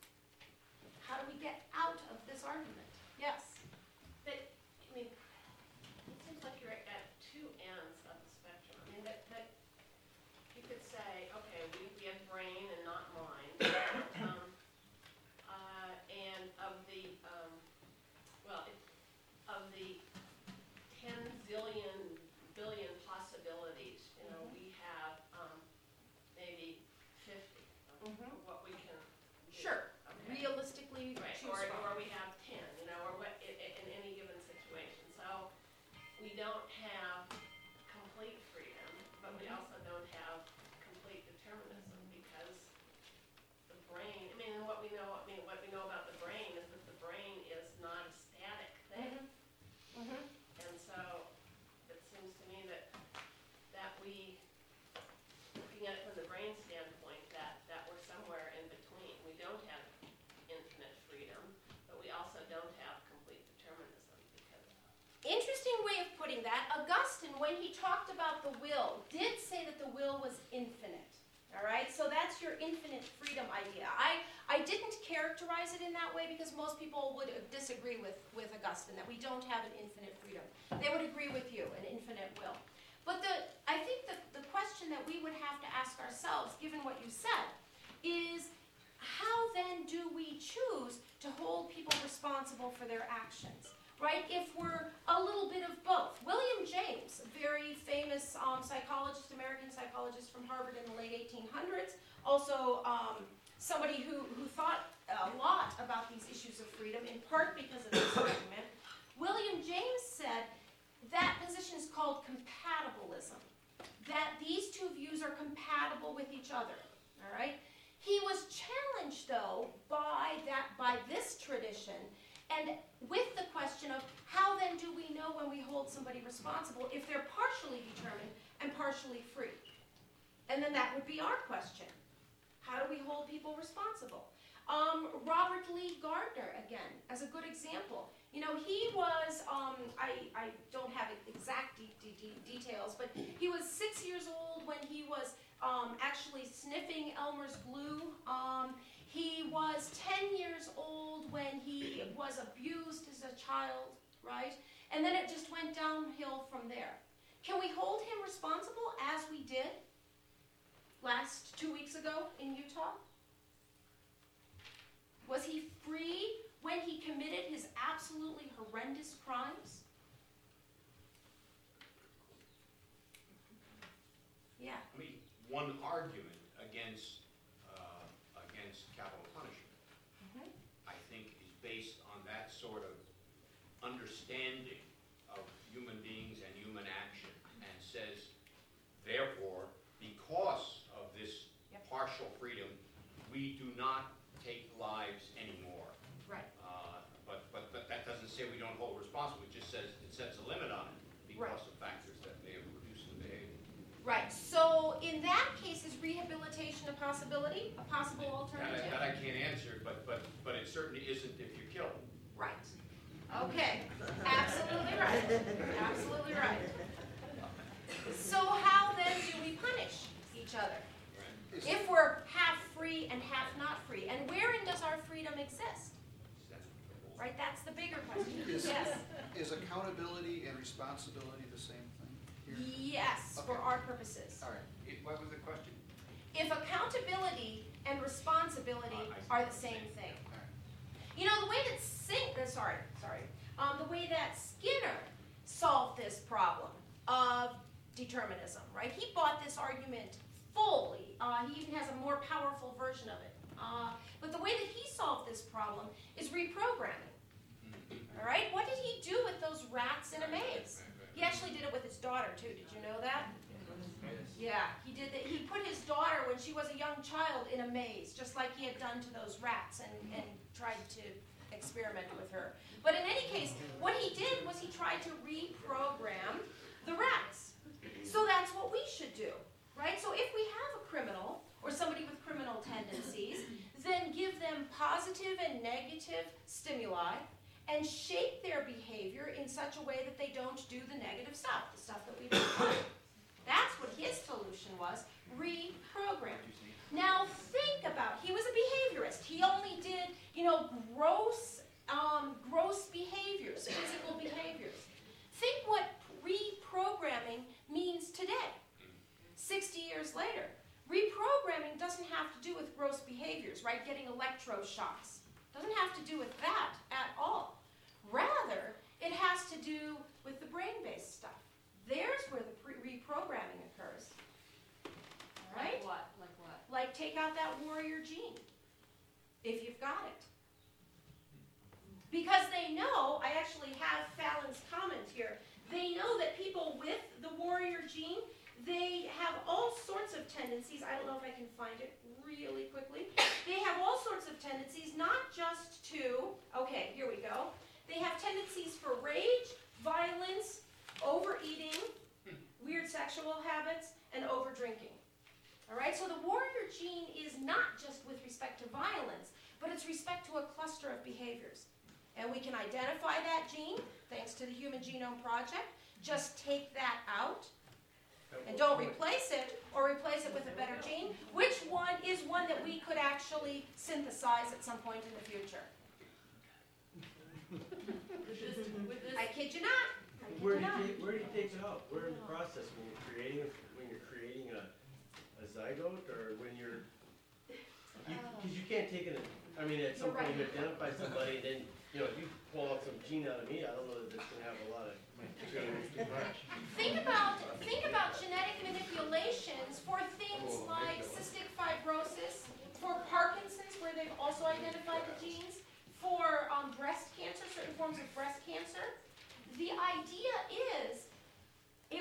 [SPEAKER 1] How do we get out of this argument? Yes?
[SPEAKER 3] But, I mean, it seems like you're at two ends of the spectrum. I mean, that, that you could say, okay, we, we have brain and not mind. um, uh, and of the, um, well, it, of the ten zillion billion possibilities, you know, we have um, maybe fifty of
[SPEAKER 1] Mhm.
[SPEAKER 3] what we can do.
[SPEAKER 1] Sure.
[SPEAKER 3] Okay.
[SPEAKER 1] Realistically,
[SPEAKER 3] Right,
[SPEAKER 1] choose
[SPEAKER 3] or,
[SPEAKER 1] from.
[SPEAKER 3] or we have ten, you know, or what, in, in any given situation. So we don't have complete freedom, but we also don't have complete determinism because the brain, I mean, what we know, I mean, what we know about the brain is that the brain is not a static thing.
[SPEAKER 1] Mhm. Mhm.
[SPEAKER 3] And so it seems to me that, that we, looking at it from the brain standpoint, that, that we're somewhere in between. We don't have infinite freedom, but we also don't have complete determinism because
[SPEAKER 1] Interesting way of putting that. Augustine, when he talked about the will, did say that the will was infinite. All right, so that's your infinite freedom idea. I, I didn't characterize it in that way because most people would disagree with, with Augustine, that we don't have an infinite freedom. They would agree with you, an infinite will. But the, I think the, the question that we would have to ask ourselves, given what you said, is how then do we choose to hold people responsible for their actions? Right, if we're a little bit of both. William James, a very famous um, psychologist, American psychologist from Harvard in the late eighteen hundreds, also um, somebody who, who thought a lot about these issues of freedom, in part because of this argument. William James said that position is called called compatibilism. That these two views are compatible with each other, all right? He was challenged, though, by that, by this tradition, and with the question of how then do we know when we hold somebody responsible if they're partially determined and partially free? And then that would be our question. How do we hold people responsible? Um, Robert Lee Gardner, again, as a good example. You know, he was, um, I, I don't have exact de de de details, but he was six years old when he was um, actually sniffing Elmer's glue. Um, he was ten years old when he was abused as a child, right? And then it just went downhill from there. Can we hold him responsible as we did last two weeks ago in Utah? Was he free when he committed his absolutely horrendous crimes? Yeah.
[SPEAKER 8] I mean, one argument against, uh, against capital punishment,
[SPEAKER 1] Mm-hmm.
[SPEAKER 8] I think, is based on that sort of understanding of human beings and human action, and says, therefore, because of this
[SPEAKER 1] Yep.
[SPEAKER 8] partial freedom, we do not take lives anymore.
[SPEAKER 1] Right.
[SPEAKER 8] Uh, But, but, but that doesn't say we don't hold responsible, it just says, it sets a limit on it
[SPEAKER 1] Right.
[SPEAKER 8] because of factors that may have produced the behavior.
[SPEAKER 1] Right. So in that case, is rehabilitation a possibility, a possible
[SPEAKER 8] That I,
[SPEAKER 1] alternative?
[SPEAKER 8] that I can't answer, but, but, but it certainly isn't if you kill them.
[SPEAKER 1] Right. Okay. Absolutely right. Absolutely right. So how then do we punish each other?
[SPEAKER 6] Is,
[SPEAKER 1] If we're half free and half not free, and wherein does our freedom exist? Right, that's the bigger question.
[SPEAKER 6] Is-
[SPEAKER 1] Yes,
[SPEAKER 6] is accountability and responsibility the same thing here?
[SPEAKER 1] yes, for
[SPEAKER 6] Okay.
[SPEAKER 1] our purposes.
[SPEAKER 6] All right.
[SPEAKER 8] It- What was the question?
[SPEAKER 1] If accountability and responsibility
[SPEAKER 8] Uh, I see.
[SPEAKER 1] are the same thing.
[SPEAKER 6] All right.
[SPEAKER 1] You know, the way that Sing, uh, sorry, sorry, um, the way that Skinner solved this problem of determinism, right? He bought this argument fully. Uh, he even has a more powerful version of it. Uh, but the way that he solved this problem is reprogramming. All right, what did he do with those rats in a maze? He actually did it with his daughter too. Did you know that? Yeah, he did that. He put his daughter when she was a young child in a maze, just like he had done to those rats, and, and tried to experiment with her. But in any case, what he did was he tried to reprogram the rats. So that's what we should do, right? So if we have a criminal or somebody with criminal tendencies, then give them positive and negative stimuli and shape their behavior in such a way that they don't do the negative stuff, the stuff that we don't want. That's what his solution was, reprogram. Now think about, he was a behaviorist. He only did, you know, gross, um, gross behaviors, physical behaviors. Think what reprogramming means today, sixty years later. Reprogramming doesn't have to do with gross behaviors, right? Getting electroshocks. Doesn't have to do with that at all. Rather, it has to do with the brain-based stuff. There's where the pre reprogramming occurs. All right?
[SPEAKER 4] Like what? Like what?
[SPEAKER 1] Like take out that warrior gene, if you've got it. Because they know, I actually have Fallon's comment here, they know that people with the warrior gene, they have all sorts of tendencies. I don't know if I can find it really quickly. They have all sorts of tendencies, not just to, okay, here we go. They have tendencies for rage, violence, overeating, weird sexual habits, and overdrinking. All right, so the warrior gene is not just with respect to violence, but it's respect to a cluster of behaviors. And we can identify that gene, thanks to the Human Genome Project. Just take that out. And don't replace it, or replace it with a better gene. Which one is one that we could actually synthesize at some point in the future?
[SPEAKER 4] With this, with this,
[SPEAKER 1] I kid you not. I kid
[SPEAKER 12] Where
[SPEAKER 1] you
[SPEAKER 12] do you
[SPEAKER 1] not.
[SPEAKER 12] take, where do you take it out? Where in the process, when you're creating, a- when you're creating a, a zygote, or when you're, you, cause you can't take it, I mean, at some
[SPEAKER 1] You're
[SPEAKER 12] point you
[SPEAKER 1] right.
[SPEAKER 12] identify somebody, and then, you know, if you pull out some gene out of me, I don't know that it's gonna have a lot of, it's gonna be too much.
[SPEAKER 1] Think about, think about genetic manipulations for things like cystic fibrosis, for Parkinson's, where they've also identified the genes, for um, breast cancer, certain forms of breast cancer. The idea is, it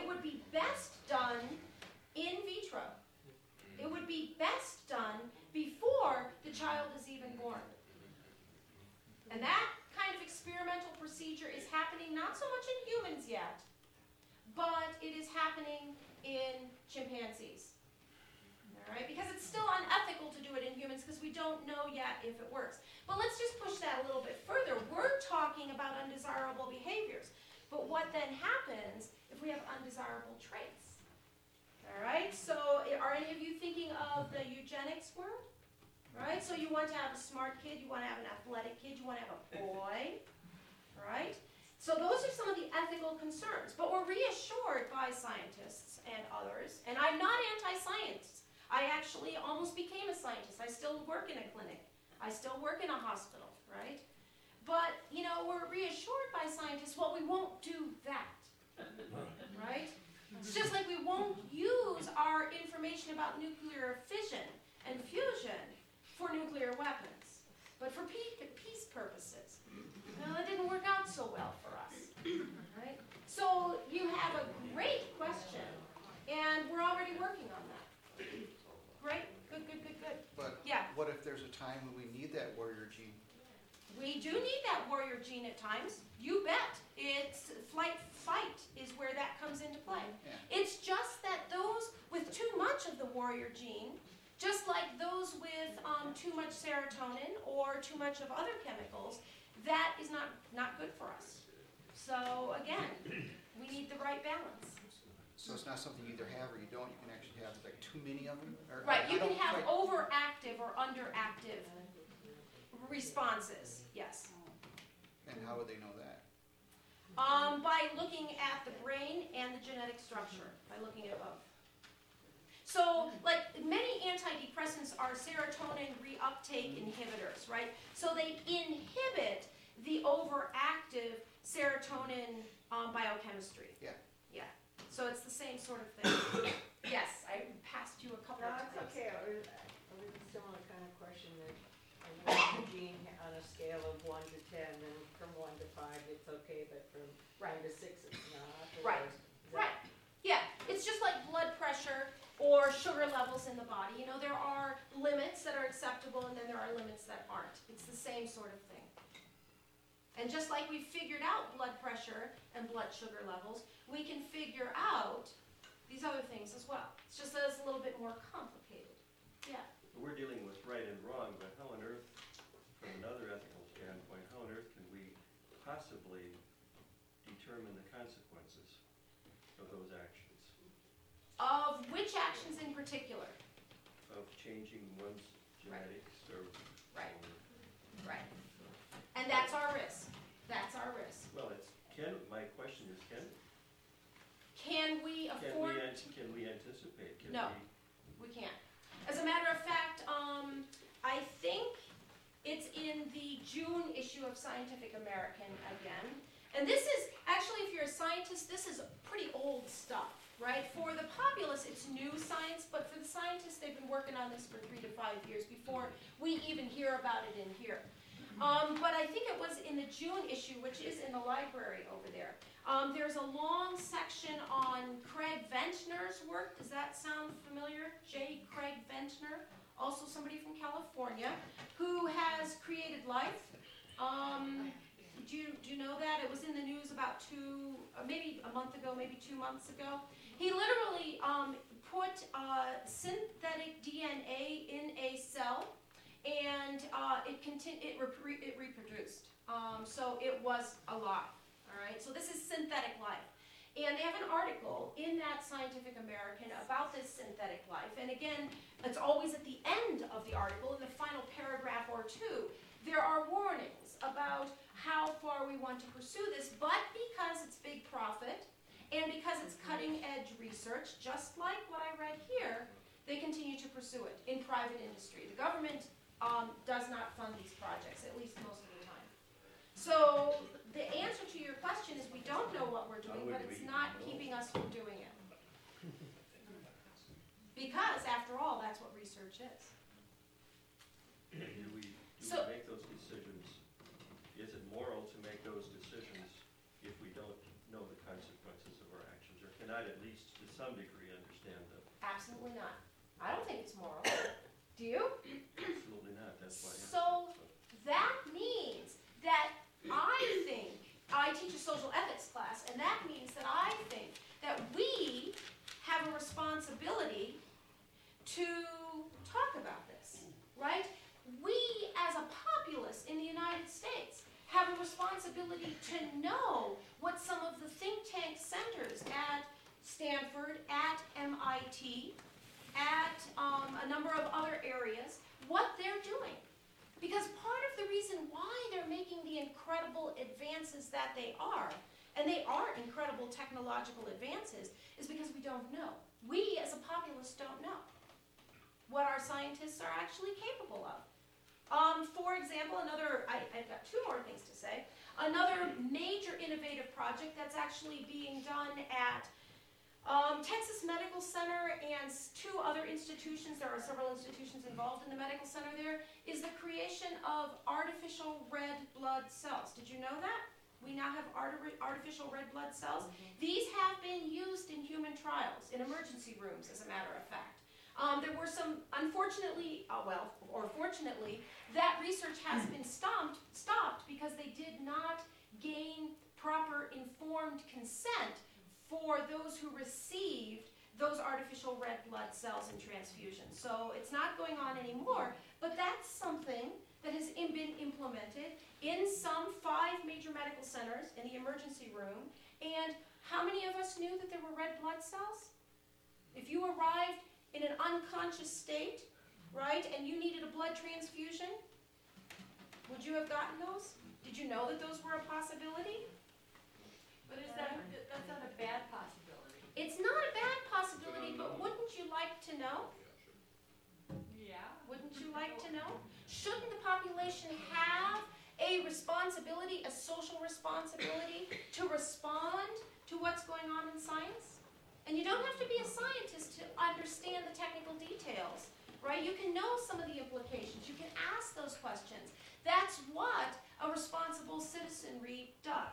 [SPEAKER 1] happening in chimpanzees. All right, because it's still unethical to do it in humans because we don't know yet if it works. But let's just push that a little bit further. We're talking about undesirable behaviors. But what then happens if we have undesirable traits? All right, so are any of you thinking of the eugenics word? All right, so you want to have a smart kid, you want to have an athletic kid, you want to have a boy, all right? So those are some of the ethical concerns, but we're reassured by scientists and others, and I'm not anti-science. I actually almost became a scientist. I still work in a clinic. I still work in a hospital, right? But, you know, we're reassured by scientists, well, we won't do that, right? It's just like we won't use our information about nuclear fission and fusion for nuclear weapons, but for peace purposes. Well, that didn't work out so well for us, right? So you have a great question, and we're already working on that. Great, good, good, good, good.
[SPEAKER 6] But
[SPEAKER 1] Yeah.
[SPEAKER 6] what if there's a time when we need that warrior gene?
[SPEAKER 1] We do need that warrior gene at times. You bet. It's flight fight is where that comes into play.
[SPEAKER 6] Yeah.
[SPEAKER 1] It's just that those with too much of the warrior gene, just like those with um, too much serotonin or too much of other chemicals, that is not, not good for us. So again, we need the right balance.
[SPEAKER 6] So it's not something you either have or you don't. You can actually have like too many of them. Or
[SPEAKER 1] Right,
[SPEAKER 6] I
[SPEAKER 1] you can
[SPEAKER 6] don't
[SPEAKER 1] have
[SPEAKER 6] quite-
[SPEAKER 1] overactive or underactive responses, yes.
[SPEAKER 6] And how would they know that?
[SPEAKER 1] Um, by looking at the brain and the genetic structure, by looking at both. So, like, many antidepressants are serotonin reuptake inhibitors, right? So they inhibit the overactive serotonin um, biochemistry.
[SPEAKER 6] Yeah.
[SPEAKER 1] Yeah. So it's the same sort of thing. Yes, I passed you a couple
[SPEAKER 7] No,
[SPEAKER 1] of
[SPEAKER 7] it's
[SPEAKER 1] times.
[SPEAKER 7] okay, a really, a really similar kind of question that, I know the gene on a scale of one to ten, and from one to five, it's okay, but from one to six, it's not. or
[SPEAKER 1] Right,
[SPEAKER 7] is that-
[SPEAKER 1] right. Yeah, it's just like blood pressure or sugar levels in the body. You know, there are limits that are acceptable and then there are limits that aren't. It's the same sort of thing. And just like we figured out blood pressure and blood sugar levels, we can figure out these other things as well. It's just that it's a little bit more complicated. Yeah.
[SPEAKER 12] We're dealing with right and wrong, but how on earth, from another ethical standpoint, how on earth can we possibly determine the consequences of those actions?
[SPEAKER 1] Of which actions in particular?
[SPEAKER 12] Of changing one's genetics or?
[SPEAKER 1] Right. Right. And that's our risk. That's our risk.
[SPEAKER 12] Well, it's, can, my question is, can,
[SPEAKER 1] Can we
[SPEAKER 12] can we,
[SPEAKER 1] afford
[SPEAKER 12] an-
[SPEAKER 1] to?
[SPEAKER 12] can we anticipate? Can
[SPEAKER 1] No.
[SPEAKER 12] we-
[SPEAKER 1] We can't. As a matter of fact, um, I think it's in the June issue of Scientific American again. And this is, actually, if you're a scientist, this is pretty old stuff, right? For the populace, it's new science, but for the scientists, they've been working on this for three to five years before we even hear about it in here. Um, but I think it was in the June issue, which is in the library over there. Um, there's a long section on Craig Ventnor's work. Does that sound familiar? J. Craig Ventnor, also somebody from California, who has created life. Um, do you, do you know that? It was in the news about two, uh, maybe a month ago, maybe two months ago. He literally um, put uh, synthetic D N A in a cell, and uh, it, conti- it, repre- it reproduced. Um, so it was alive. All right, so this is synthetic life. And they have an article in that Scientific American about this synthetic life. And again, it's always at the end of the article, in the final paragraph or two, there are warnings about how far we want to pursue this, but because it's big profit, and because it's cutting edge research, just like what I read here, they continue to pursue it in private industry. The government um, does not fund these projects, at least most of the time. So the answer to your question is we don't know what we're doing, but it's not keeping us from doing it. Because, after all, that's what research is.
[SPEAKER 12] Do we, do
[SPEAKER 1] So-
[SPEAKER 12] we make those decisions, is it moral to make those decisions if we don't know the consequences of our actions? Or can I at least, to some degree, understand them?
[SPEAKER 1] Absolutely not. I don't think it's moral. Do you?
[SPEAKER 12] Absolutely not, that's why I asked.
[SPEAKER 1] So that means that I think, I teach a social ethics class, and that means that I think that we Stanford, at M I T, at um, a number of other areas, what they're doing. Because part of the reason why they're making the incredible advances that they are, and they are incredible technological advances, is because we don't know. We, as a populace, don't know what our scientists are actually capable of. Um, for example, another, I, I've got two more things to say. Another major innovative project that's actually being done at Um, Texas Medical Center and two other institutions, there are several institutions involved in the medical center there, is the creation of artificial red blood cells. Did you know that? We now have arti- artificial red blood cells. Mm-hmm. These have been used in human trials, in emergency rooms, as a matter of fact. Um, there were some, unfortunately, uh, well, or fortunately, that research has been stopped, stopped because they did not gain proper informed consent for those who received those artificial red blood cells and transfusions. So it's not going on anymore, but that's something that has in, been implemented in some five major medical centers in the emergency room. And how many of us knew that there were red blood cells? If you arrived in an unconscious state, right, and you needed a blood transfusion, would you have gotten those? Did you know that those were a possibility?
[SPEAKER 4] But is that, that's not a bad possibility?
[SPEAKER 1] It's not a bad possibility, but wouldn't you like to know?
[SPEAKER 4] Yeah.
[SPEAKER 1] Wouldn't you like to know? Shouldn't the population have a responsibility, a social responsibility, to respond to what's going on in science? And you don't have to be a scientist to understand the technical details, right? You can know some of the implications. You can ask those questions. That's what a responsible citizenry does.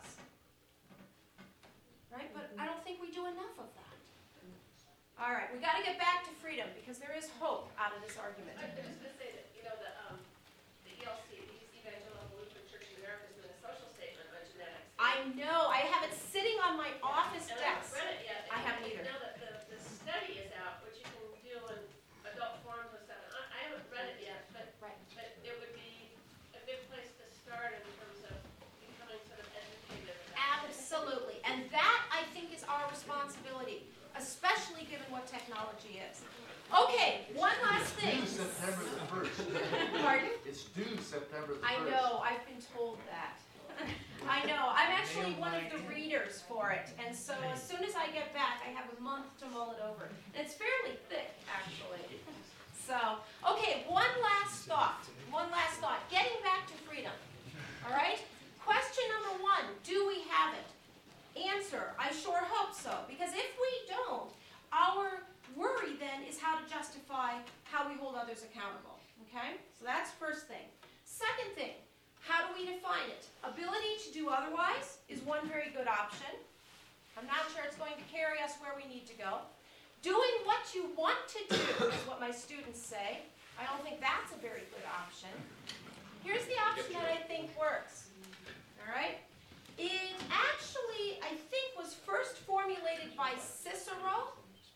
[SPEAKER 1] Right? But I don't think we do enough of that. All right, we got to get back to freedom because there is hope out of this argument.
[SPEAKER 3] I was just going to say that, you know, the, um, the E L C, the Evangelical Lutheran Church in America, has been a social statement on genetics.
[SPEAKER 1] I know. I have it sitting on my office
[SPEAKER 3] And I haven't
[SPEAKER 1] desk.
[SPEAKER 3] read it yet.
[SPEAKER 1] I haven't either.
[SPEAKER 3] Now that the, the study is out, which you can do in adult forums and stuff, and I, I haven't read it yet, but,
[SPEAKER 1] Right.
[SPEAKER 3] but it would be a good place to start in terms of becoming sort of educated. about it.
[SPEAKER 1] Absolutely. And that, I think, is our responsibility, especially given what technology is. Okay, one last thing.
[SPEAKER 6] Due September the first.
[SPEAKER 1] Pardon?
[SPEAKER 6] It's due September the first.
[SPEAKER 1] I know, I've been told that. I know, I'm actually one of the readers for it, and so as soon as I get back, I have a month to mull it over. And it's fairly thick, actually. So, okay, one last thought, one last thought. Getting back to freedom, all right? Question number one, do we have it? Answer, I sure hope so, because if we don't, our worry then is how to justify how we hold others accountable, okay? So that's first thing. Second thing, how do we define it? Ability to do otherwise is one very good option. I'm not sure it's going to carry us where we need to go. Doing what you want to do is what my students say. I don't think that's a very good option. Here's the option that I think works, all right? It actually, I think, was first formulated by Cicero,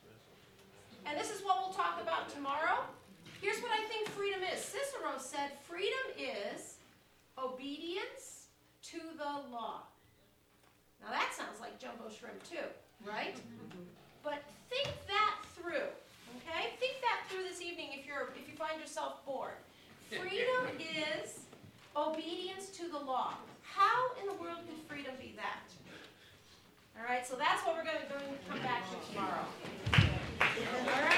[SPEAKER 1] and this is what we'll talk about tomorrow. Here's what I think freedom is. Cicero said freedom is obedience to the law. Now that sounds like jumbo shrimp too, right? But think that through, okay? Think that through this evening if you're if you find yourself bored. Freedom is obedience to the law. How in the world can freedom be that? All right, so that's what we're going to, going to come back to tomorrow. All right.